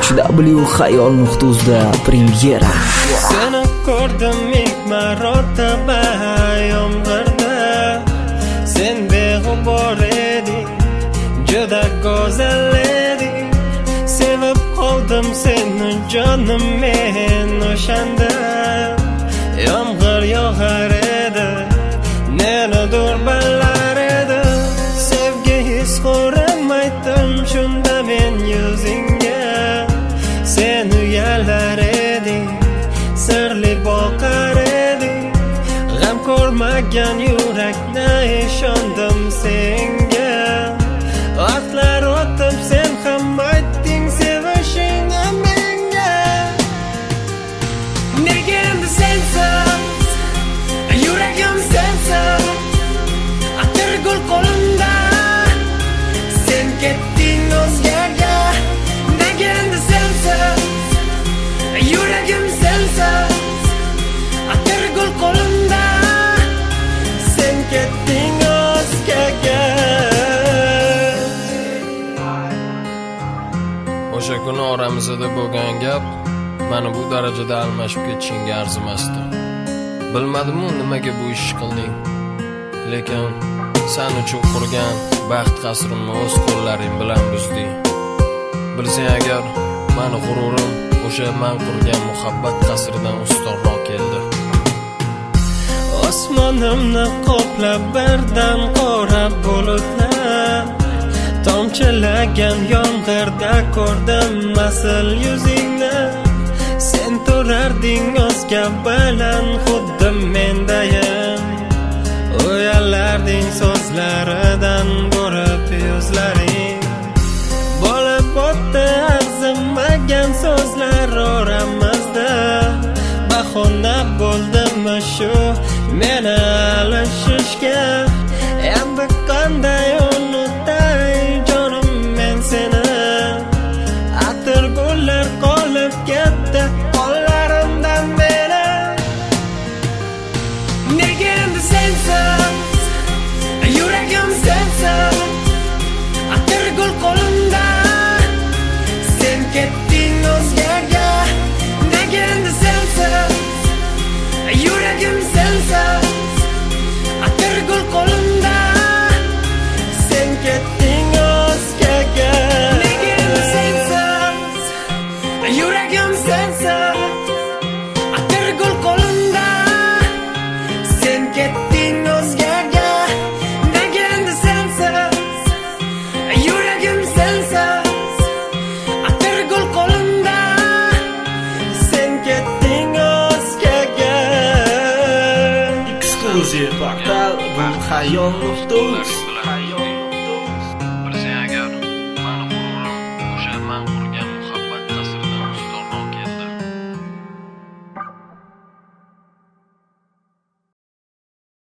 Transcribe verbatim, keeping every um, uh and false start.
H W Xayol nuqta uzda premyera. Seni ko'rdim ilk marotaba yomg'irda, sen beg'ubor eding, juda go'zal eding. Sevib qoldim seni jonim men o'shanda. Yomg'ir yog'ar edi, nenadir ballar edi. Sevgi his ko'rmaydim shunda men yuzingga. Sen uyalar eding, sirli boqar eding. G'am ko'rmagan yurakni ishondim senga. Vaqtlar o'tib sen ham aytding sevishingni menga. Nega endi sensiz, yuragim sensiz, atirgul qo'limda, sen ketding o'zgaga. Nega endi sensiz, yuragim sensiz, atirgul qo'limda, sen ketding o'zgaga. O'sha kuni oramizda bo'lgan gap meni bu darajada almashib ketishingga arzimasdi. Bilmadim-u nimaga bu ish qilding. Lekin sen uchun qurgan baxt qasrimni o'z qo'llaring bilan buzding. Bilsang agar, meni g'ururim o'sha men qurgan muhabbat qasridan ustunroq keldi. Osmonimni qoplab birdan qora bulutlar, tomchilagan yomg'irda ko'rdim asl yuzingni. Sen turarding o'zga bilan xuddi mendayam. Uyalarding so'zlaridan ko'rib yuzlaring. Bo'lib o'tdi arzimagan so'zlar oramizda. Bahona bo'ldimi shu meni alishishga. Endi qanday unutay jonim men seni. Atirgullar qolib ketdi qo'llarimdan meni. Nega endi sensiz, yuragim sensiz, atirgul qo'limda, sen ketding o'zgaga. Nega endi sensiz, yuragim sensiz, atirgul qo'limda, sen ketding o'zgaga. Nega endi sensiz, yuragim sensiz, atirgul qo'limda, sen ketding o'zgaga. Nega endi sensiz, yuragim sensiz, atirgul qo'limda, sen ketding o'zgaga. Exclusive portal bu Xayol nuqta uz.